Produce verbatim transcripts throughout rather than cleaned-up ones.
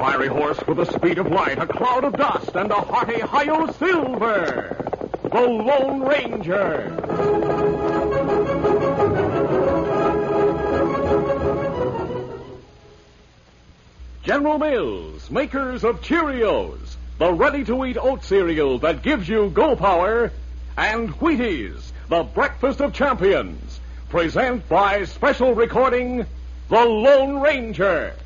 fiery horse with the speed of light, a cloud of dust, and a hearty hi-yo silver. The Lone Ranger. General Mills, makers of Cheerios, the ready-to-eat oat cereal that gives you go power, and Wheaties, the breakfast of champions, present by special recording, The Lone Ranger.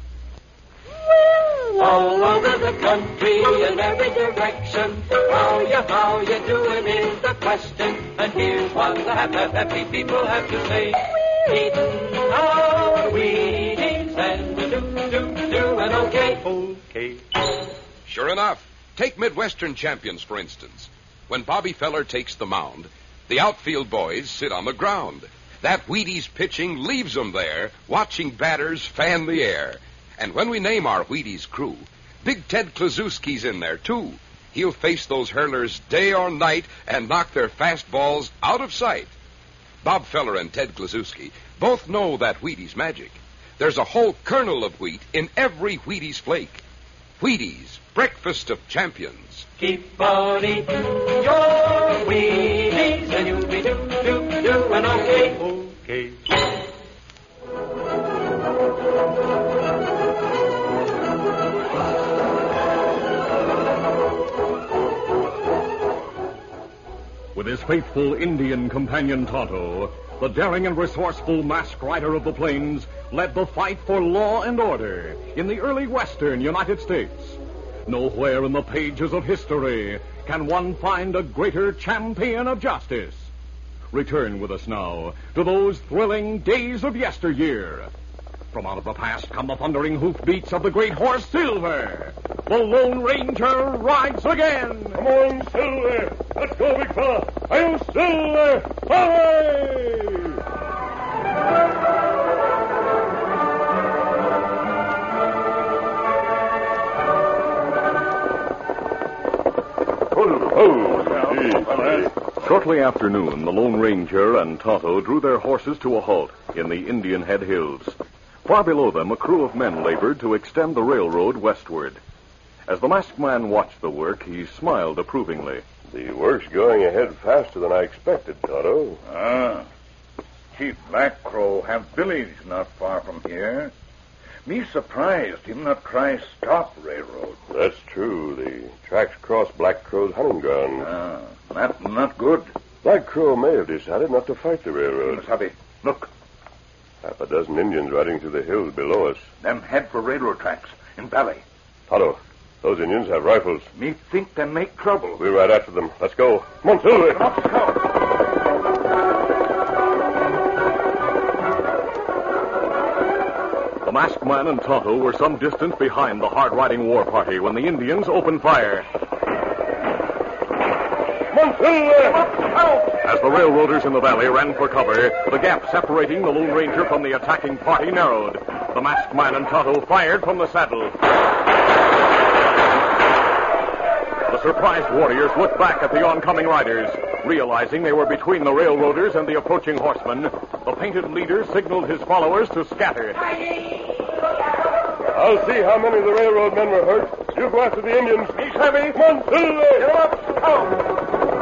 All over the country, in every direction, how you, how you doing is the question. And here's what the happy, happy people have to say. Eating our Wheaties and do-do-do doing okay. Okay. Sure enough. Take Midwestern champions, for instance. When Bobby Feller takes the mound, the outfield boys sit on the ground. That Wheaties pitching leaves them there, watching batters fan the air. And when we name our Wheaties crew, Big Ted Klazuski's in there, too. He'll face those hurlers day or night and knock their fastballs out of sight. Bob Feller and Ted Klazuski both know that Wheaties magic. There's a whole kernel of wheat in every Wheaties flake. Wheaties, breakfast of champions. Keep on eating your Wheaties and you'll be do-do-doing okay. Okay. With his faithful Indian companion Tonto, the daring and resourceful masked rider of the plains led the fight for law and order in the early western United States. Nowhere in the pages of history can one find a greater champion of justice. Return with us now to those thrilling days of yesteryear. From out of the past come the thundering hoofbeats of the great horse Silver. The Lone Ranger rides again. Come on, Silver. Let's go, big fella. I'll Silver. Hooray! Shortly after noon, the Lone Ranger and Tonto drew their horses to a halt in the Indian Head Hills. Far below them, a crew of men labored to extend the railroad westward. As the masked man watched the work, he smiled approvingly. The work's going ahead faster than I expected, Tonto. Ah. Chief Black Crow have village not far from here. Me surprised him not try stop railroad. That's true. The tracks cross Black Crow's hunting ground. Ah, that not good. Black Crow may have decided not to fight the railroad. Sabi, look. Half a dozen Indians riding through the hills below us. Them head for railroad tracks in valley. Tonto, those Indians have rifles. Me think they make trouble. We'll ride after them. Let's go. Come on, Silver. Come on, come. The masked man and Tonto were some distance behind the hard-riding war party when the Indians opened fire. Come on, Silver. As the railroaders in the valley ran for cover, the gap separating the Lone Ranger from the attacking party narrowed. The masked man and Tonto fired from the saddle. The surprised warriors looked back at the oncoming riders. Realizing they were between the railroaders and the approaching horsemen, the painted leader signaled his followers to scatter. I'll see how many of the railroad men were hurt. You go after the Indians. He's heavy. Come on, Silver. Get him up. Out.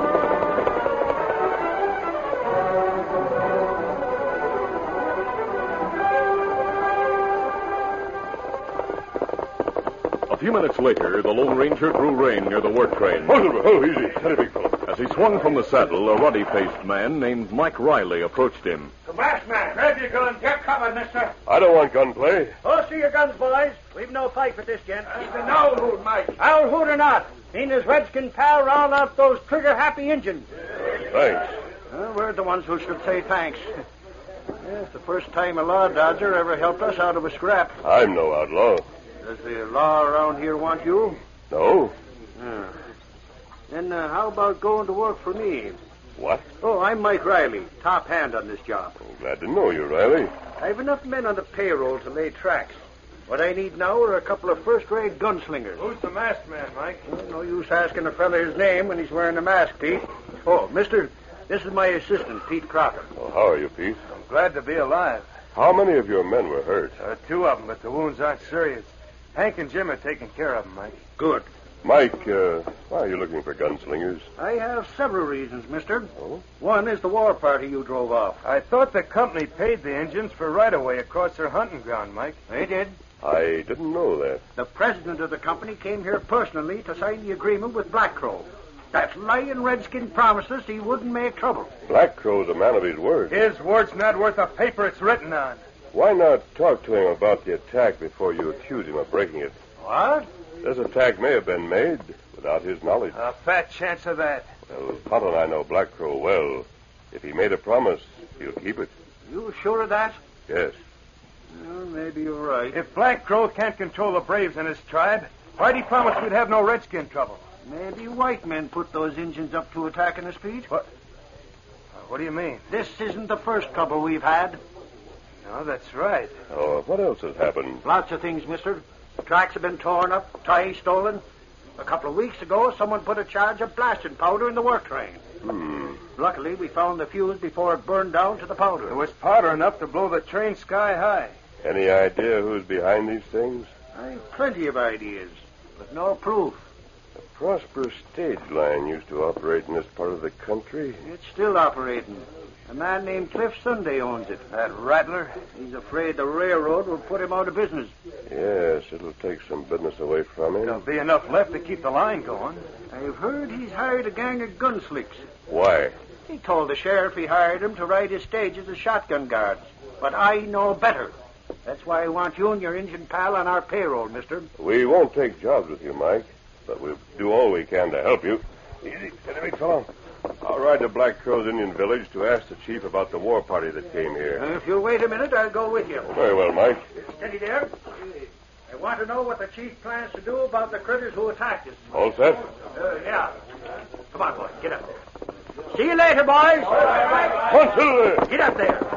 A few minutes later, the Lone Ranger drew rein near the work train. Oh, Silver. Oh, easy. Steady, big fellow. As he swung from the saddle, a ruddy-faced man named Mike Riley approached him. The masked man. Grab your gun. Get covered, mister. I don't want gunplay. Oh, see your guns, boys. We've no fight with this gent. He's an owl hoot, Mike. Owl hoot or not, he and his redskin pal round out those trigger-happy Injuns. Thanks. Well, we're the ones who should say thanks. Yeah, it's the first time a law dodger ever helped us out of a scrap. I'm no outlaw. Does the law around here want you? No. Yeah. Then uh, how about going to work for me? What? Oh, I'm Mike Riley, top hand on this job. I'm glad to know you, Riley. I've enough men on the payroll to lay tracks. What I need now are a couple of first-rate gunslingers. Who's the masked man, Mike? Well, no use asking a fella his name when he's wearing a mask, Pete. Oh, mister, this is my assistant, Pete Crocker. Well, how are you, Pete? I'm glad to be alive. How many of your men were hurt? Uh, two of them, but the wounds aren't serious. Hank and Jim are taking care of him, Mike. Good. Mike, uh, why are you looking for gunslingers? I have several reasons, mister. Oh? One is the war party you drove off. I thought the company paid the Indians for right-of-way across their hunting ground, Mike. They did. I didn't know that. The president of the company came here personally to sign the agreement with Black Crow. That lying redskin promised us he wouldn't make trouble. Black Crow's a man of his word. His word's not worth the paper it's written on. Why not talk to him about the attack before you accuse him of breaking it? What? This attack may have been made without his knowledge. A fat chance of that. Well, Tonto and I know Black Crow well. If he made a promise, he'll keep it. You sure of that? Yes. Well, maybe you're right. If Black Crow can't control the braves in his tribe, why'd he promise we'd have no redskin trouble? Maybe white men put those Indians up to attacking us, Pete. What? What do you mean? This isn't the first trouble we've had. No, that's right. Oh, what else has happened? Lots of things, mister. Tracks have been torn up, ties stolen. A couple of weeks ago, someone put a charge of blasting powder in the work train. Hmm. Luckily, we found the fuse before it burned down to the powder. There was powder enough to blow the train sky high. Any idea who's behind these things? I've plenty of ideas, but no proof. The Prosper Stage Line used to operate in this part of the country. It's still operating. A man named Cliff Sunday owns it. That rattler? He's afraid the railroad will put him out of business. Yes, it'll take some business away from him. There'll be enough left to keep the line going. I've heard he's hired a gang of gunslicks. Why? He told the sheriff he hired him to ride his stages as shotgun guards. But I know better. That's why I want you and your Indian pal on our payroll, mister. We won't take jobs with you, Mike, but we'll do all we can to help you. Easy, steady, big fellow. I'll ride to Black Crow's Indian village to ask the chief about the war party that came here. Uh, if you'll wait a minute, I'll go with you. Very well, Mike. Steady there. I want to know what the chief plans to do about the critters who attacked us. All set? Uh, yeah. Come on, boy. Get up. See you later, boys. One, two, Get up there.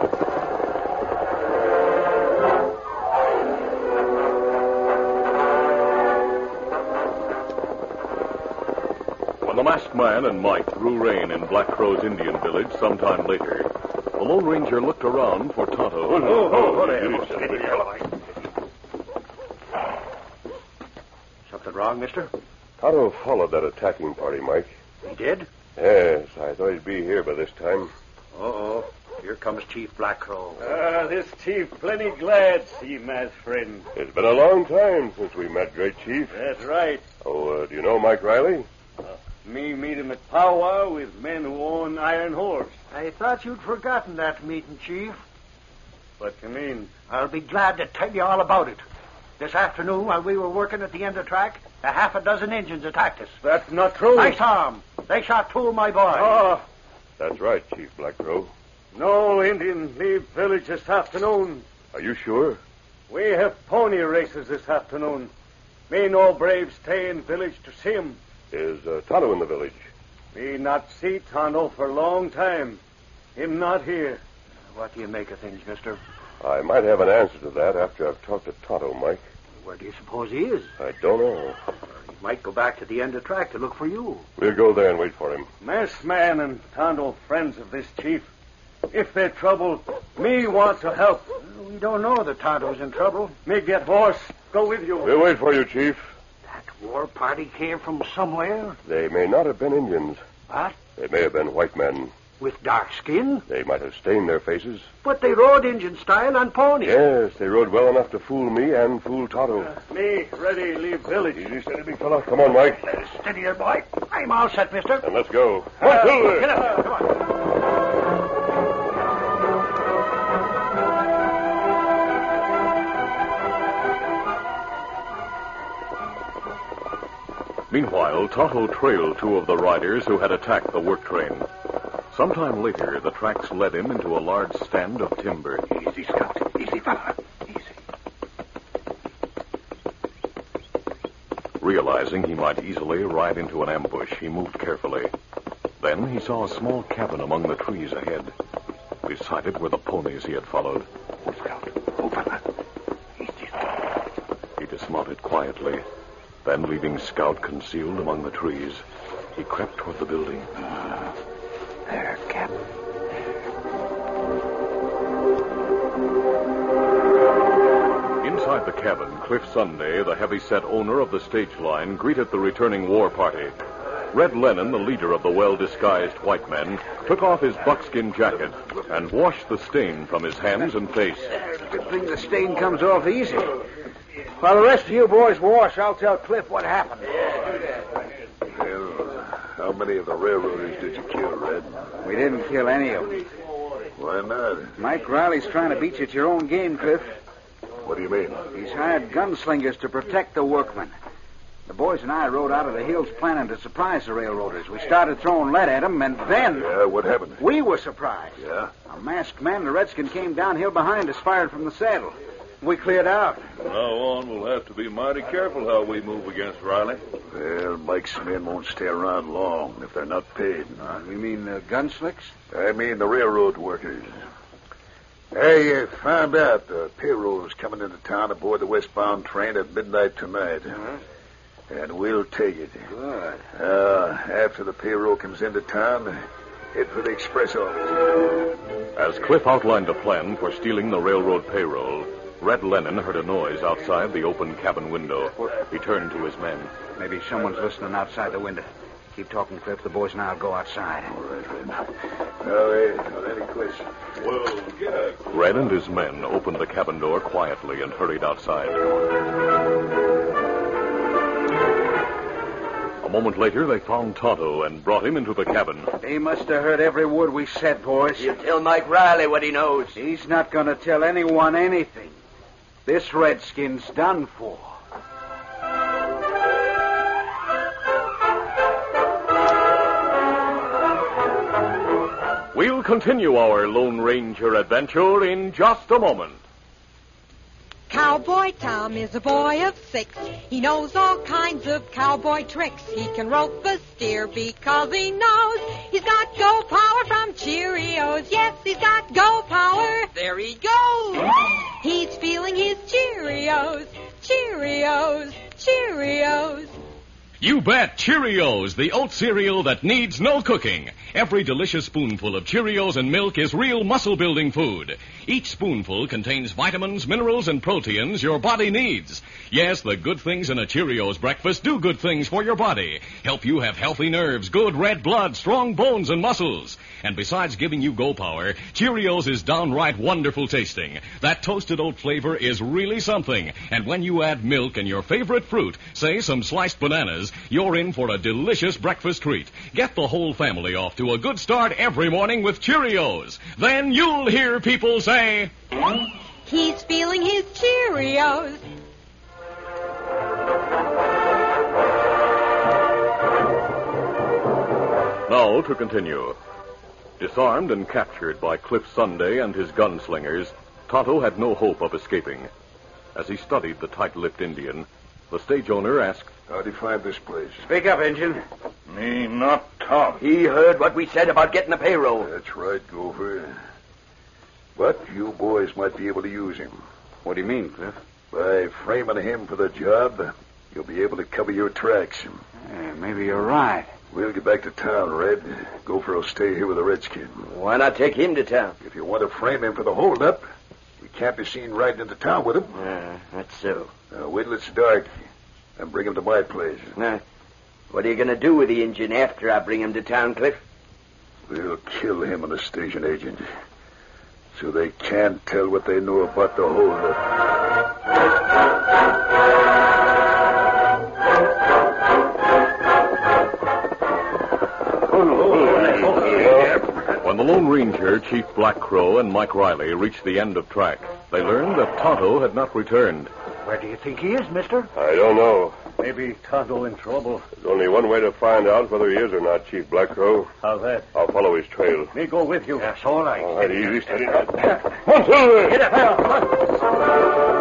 When the masked man and Mike drew rein in Black Crow's Indian village sometime later, the Lone Ranger looked around for Tonto. Oh, oh, oh, there. Easy, steady, big fellow. Something wrong, mister? Tonto followed that attacking party, Mike. He did? Yes, I thought he'd be here by this time. Uh-oh. Here comes Chief Black Crow. Ah, this chief plenty glad see my friend. It's been a long time since we met, great chief. That's right. Oh, uh, do you know Mike Riley? Me meet him at powwow with men who own Iron Horse. I thought you'd forgotten that meeting, Chief. What you mean? I'll be glad to tell you all about it. This afternoon, while we were working at the end of the track, a half a dozen Indians attacked us. That's not true. I saw them. They shot two of my boys. Oh, That's right, Chief Black Crow. no Indian leave village this afternoon. Are you sure? We have pony races this afternoon. Me no brave stay in village to see 'em. Is uh, Tonto in the village? Me not see Tonto for long time. Him not here. What do you make of things, mister? I might have an answer to that after I've talked to Tonto, Mike. Where do you suppose he is? I don't know. He might go back to the end of the track to look for you. We'll go there and wait for him. Masked man and Tonto friends of this chief. If they're trouble, me want to help. We don't know that Tonto's in trouble. Me get horse. Go with you. We'll wait for you, Chief. That war party came from somewhere. They may not have been Indians. What? They may have been white men. With dark skin? They might have stained their faces. But they rode Indian style on ponies. Yes, they rode well enough to fool me and fool Tonto. Me ready leave village. Easy, steady, big fella. Come on, Mike. Steady there, boy. I'm all set, mister. And let's go. Uh, One, two, get up. Come on. Meanwhile, Tonto trailed two of the riders who had attacked the work train. Sometime later, the tracks led him into a large stand of timber. Easy, Scout. Easy, fella. Easy. Realizing he might easily ride into an ambush, he moved carefully. Then he saw a small cabin among the trees ahead. Beside it were the ponies he had followed. Oh, Scout. Oh, fella. Easy. He dismounted quietly. Then, leaving Scout concealed among the trees, he crept toward the building. Uh, there, Cap. Inside Outside the cabin, Cliff Sunday, the heavy-set owner of the stage line, greeted the returning war party. Red Lennon, the leader of the well-disguised white men, took off his buckskin jacket and washed the stain from his hands and face. Good thing the stain comes off easy. While the rest of you boys wash, I'll tell Cliff what happened. Well, how many of the railroaders did you kill, Red? We didn't kill any of them. Why not? Mike Riley's trying to beat you at your own game, Cliff. What do you mean? He's hired gunslingers to protect the workmen. The boys and I rode out of the hills planning to surprise the railroaders. We started throwing lead at them, and then... Yeah, what happened? We were surprised. Yeah? A masked man and a redskin came downhill behind us, fired from the saddle. We cleared out. From now on, we'll have to be mighty careful how we move against Riley. Well, Mike's men won't stay around long if they're not paid. Uh, you mean the gunslicks? I mean the railroad workers. I uh, found out the payroll is coming into town aboard the westbound train at midnight tonight. Uh-huh. And we'll take it. Good. Uh, after the payroll comes into town, head for the express office. As Cliff outlined a plan for stealing the railroad payroll, Red Lennon heard a noise outside the open cabin window. He turned to his men. Maybe someone's listening outside the window. Keep talking, Cliff. The boys and I'll go outside. All right, Red. Now, uh, any questions? Well, get out. Red and his men opened the cabin door quietly and hurried outside. A moment later, they found Tonto and brought him into the cabin. He must have heard every word we said, boys. You tell Mike Riley what he knows. He's not going to tell anyone anything. This redskin's done for. We'll continue our Lone Ranger adventure in just a moment. Cowboy Tom is a boy of six. He knows all kinds of cowboy tricks. He can rope a steer because he knows he's got go power from Cheerios. Yes, he's got go power. There he goes. He's feeling his Cheerios. Cheerios. Cheerios. You bet, Cheerios, the oat cereal that needs no cooking. Every delicious spoonful of Cheerios and milk is real muscle-building food. Each spoonful contains vitamins, minerals, and proteins your body needs. Yes, the good things in a Cheerios breakfast do good things for your body. Help you have healthy nerves, good red blood, strong bones, and muscles. And besides giving you go power, Cheerios is downright wonderful tasting. That toasted oat flavor is really something. And when you add milk and your favorite fruit, say some sliced bananas, you're in for a delicious breakfast treat. Get the whole family off to a good start every morning with Cheerios. Then you'll hear people say, he's feeling his Cheerios. Now to continue. Disarmed and captured by Cliff Sunday and his gunslingers, Tonto had no hope of escaping. As he studied the tight-lipped Indian, the stage owner asked, How'd you find this place? Speak up, Injun. Me not Tom. He heard what we said about getting the payroll. That's right, Gopher. But you boys might be able to use him. What do you mean, Cliff? By framing him for the job, you'll be able to cover your tracks. Yeah, maybe you're right. We'll get back to town, Red. Gopher will stay here with the redskin. Why not take him to town? If you want to frame him for the holdup, we can't be seen riding into town with him. Uh, that's so. Now, wait till it's dark and bring him to my place. Now, what are you going to do with the Injun after I bring him to town, Cliff? We'll kill him and the station agent so they can't tell what they know about the holdup. When the Lone Ranger, Chief Black Crow, and Mike Riley reached the end of track, they learned that Tonto had not returned. Where do you think he is, mister? I don't know. Maybe Tonto in trouble. There's only one way to find out whether he is or not, Chief Black Crow. How's that? I'll follow his trail. Me go with you. Yes, all right. All right, easy, steady now. One, two, Get up,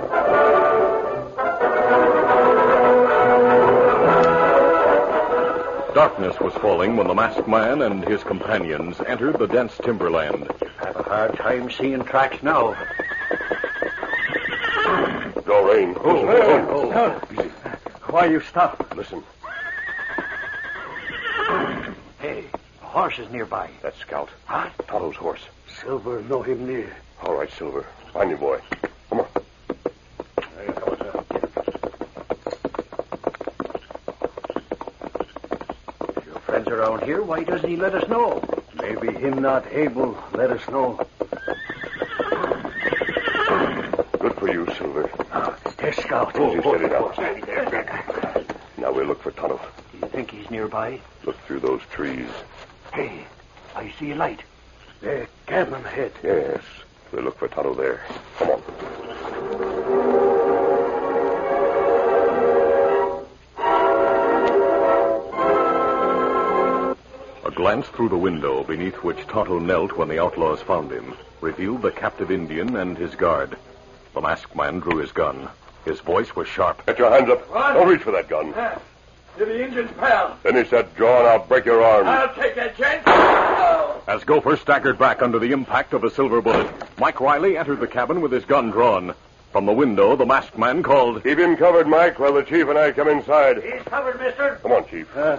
Darkness was falling when the masked man and his companions entered the dense timberland. Have a hard time seeing tracks now. No rain. Oh, oh, oh. Why you stop? Listen. Hey, a horse is nearby. That's Scout. Huh? Tonto's horse. Silver know him near. All right, Silver. Find your boy. Come on. around here. Why doesn't he let us know? Maybe him not able let us know. Good for you, Silver. Uh, there's Scout. Easy, steady now. Steady there, Becker. Now we'll look for Tonto. Do you think he's nearby? Look through those trees. Hey, I see a light. There, cabin ahead. Yes. We'll look for Tonto there. Come on. A glance through the window beneath which Tonto knelt when the outlaws found him revealed the captive Indian and his guard. The masked man drew his gun. His voice was sharp. Get your hands up. What? Don't reach for that gun. Uh, you're the Indian's pal. Finish that draw and I'll break your arm. I'll take that chance. Oh. As Gopher staggered back under the impact of a silver bullet, Mike Riley entered the cabin with his gun drawn. From the window, the masked man called, Keep him covered, Mike, while the chief and I come inside. He's covered, mister. Come on, Chief. Uh,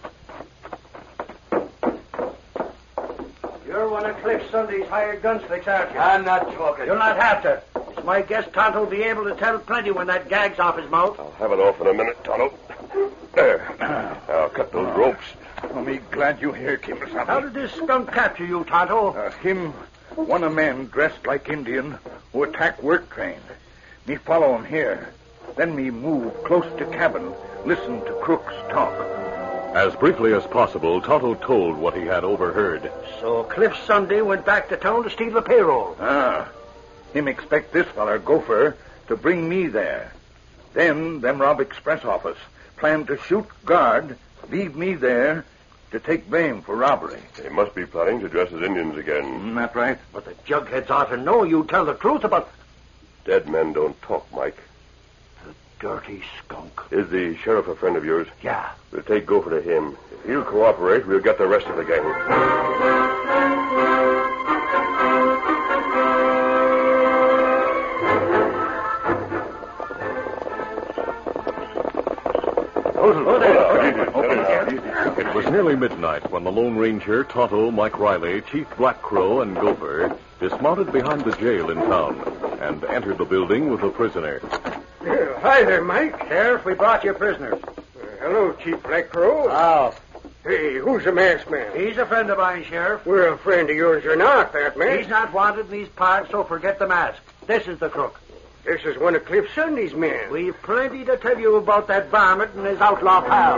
You're one of Cliff Sunday's hired gunslicks, aren't you? I'm not talking. You'll not have to. It's my guess Tonto will be able to tell plenty when that gag's off his mouth. I'll have it off in a minute, Tonto. There. Now, cut those ropes. Oh, me glad you here, Kimasabi. How did this skunk capture you, Tonto? Uh, him, one of men dressed like Indian who attack work train. Me follow him here. Then me move close to cabin, listen to Crooks talk. As briefly as possible, Tonto told what he had overheard. So Cliff Sunday went back to town to steal the payroll. Ah, him expect this feller, Gopher, to bring me there. Then them rob express office. Plan to shoot guard, leave me there to take blame for robbery. They must be planning to dress as Indians again. Isn't that right? But the jugheads ought to know you tell the truth about... Dead men don't talk, Mike. Dirty skunk. Is the sheriff a friend of yours? Yeah. We'll take Gopher to him. If he'll cooperate, we'll get the rest of the gang. It was nearly midnight when the Lone Ranger, Tonto, Mike Riley, Chief Black Crow, and Gopher dismounted behind the jail in town and entered the building with a prisoner. Uh, hi there, Mike. Sheriff, we brought you prisoners. Uh, hello, Chief Black Crow. Oh. Hey, who's the masked man? He's a friend of mine, Sheriff. We're a friend of yours or not, that man. He's not wanted in these parts, so forget the mask. This is the crook. This is one of Cliff Sunday's men. We've plenty to tell you about that varmint and his outlaw pal.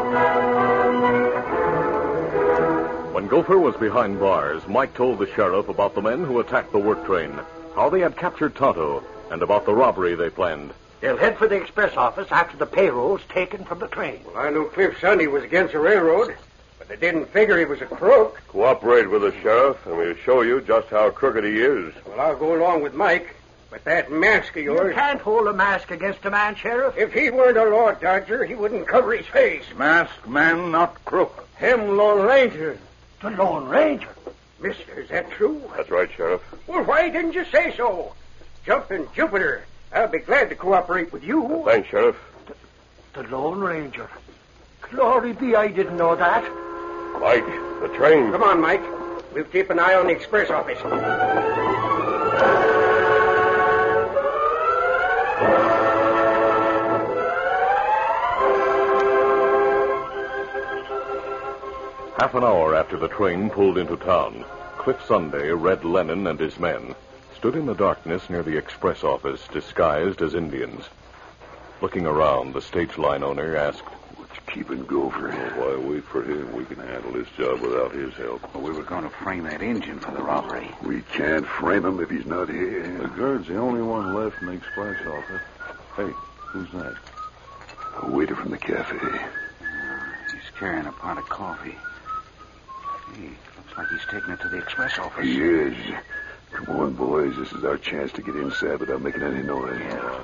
When Gopher was behind bars, Mike told the sheriff about the men who attacked the work train, how they had captured Tonto, and about the robbery they planned. They'll head for the express office after the payroll's taken from the train. Well, I knew Cliff Sunday was against the railroad, but I didn't figure he was a crook. Cooperate with us, Sheriff, and we'll show you just how crooked he is. Well, I'll go along with Mike. But that mask of yours... You can't hold a mask against a man, Sheriff. If he weren't a law dodger, he wouldn't cover his face. Masked man, not crook. Him Lone Ranger. The Lone Ranger? Mister, is that true? That's right, Sheriff. Well, why didn't you say so? Jumping Jupiter. I'll be glad to cooperate with you. Thanks, Sheriff. The, the Lone Ranger. Glory be, I didn't know that. Mike, the train. Come on, Mike. We'll keep an eye on the express office. Half an hour after the train pulled into town, Cliff Sunday, Red Lennon, and his men stood in the darkness near the express office, disguised as Indians. Looking around, the stage line owner asked, "What's keeping Gopher? Why wait for him? We can handle this job without his help. Well, we were going to frame that Indian for the robbery. We can't frame him if he's not here. The guard's the only one left in the express office. Hey, who's that? A waiter from the cafe. He's carrying a pot of coffee. Hey, looks like he's taking it to the express office. He is. Come on, boys. This is our chance to get inside without making any noise. Yeah.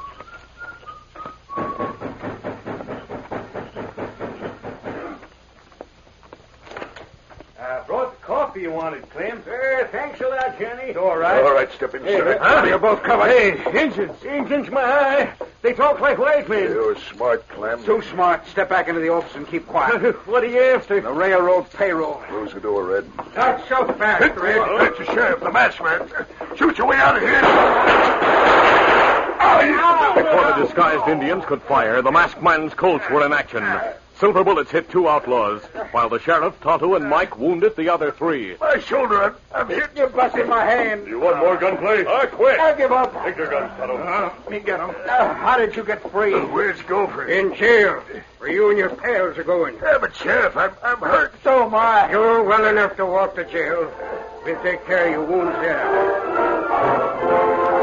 Uh, brought the coffee you wanted, Clem. Uh, thanks a lot, Johnny. All right. All right, step inside. Hey, huh? You're both covered. Hey, Injuns. Injuns, my eye. They talk like white men. You're smart, Clem. Too smart. Step back into the office and keep quiet. What are you after? The railroad payroll. Close the door, Red. Not so fast, Red. That's the sheriff, the masked man. Shoot your way out of here. Before the disguised Indians could fire, the masked man's Colts were in action. Silver bullets hit two outlaws, while the sheriff, Tonto, and Mike wounded the other three. My shoulder, I'm, I'm hit. You're busting my hand. You want more gunplay? I quit. I'll give up. Take your guns, Tonto. Uh, me get 'em. Uh, how did you get free? Uh, where's Gopher? In jail. Where you and your pals are going. Yeah, but Sheriff, I'm, I'm hurt. So am I. You're well enough to walk to jail. We'll take care of your wounds there.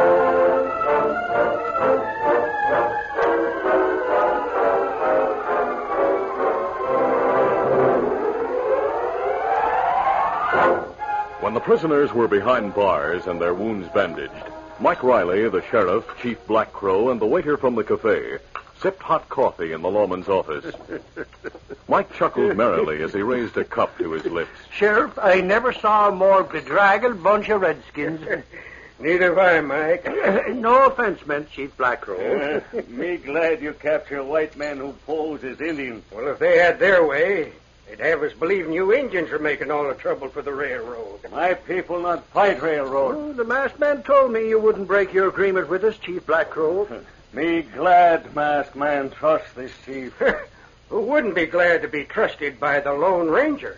When the prisoners were behind bars and their wounds bandaged, Mike Riley, the sheriff, Chief Black Crow, and the waiter from the cafe sipped hot coffee in the lawman's office. Mike chuckled merrily as he raised a cup to his lips. Sheriff, I never saw a more bedraggled bunch of redskins. Neither have I, Mike. No offense meant, Chief Black Crow. Uh, me glad you capture a white man who pose as Indian. Well, if they had their way, they'd have us believing you Indians are making all the trouble for the railroad. My people not fight railroad. Oh, the masked man told me you wouldn't break your agreement with us, Chief Black Crow. Me glad masked man trust this chief. Who wouldn't be glad to be trusted by the Lone Ranger?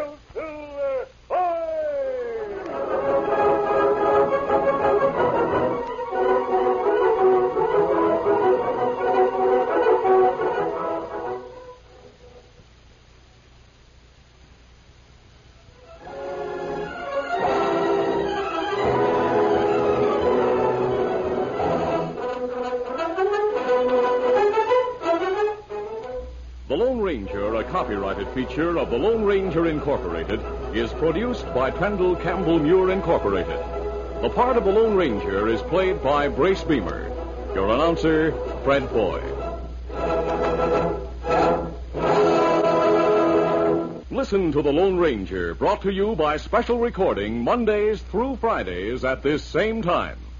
The Lone Ranger, a copyrighted feature of the Lone Ranger Incorporated, is produced by Trendle Campbell Muir Incorporated. The part of the Lone Ranger is played by Brace Beamer. Your announcer, Fred Boyd. Listen to The Lone Ranger, brought to you by special recording Mondays through Fridays at this same time.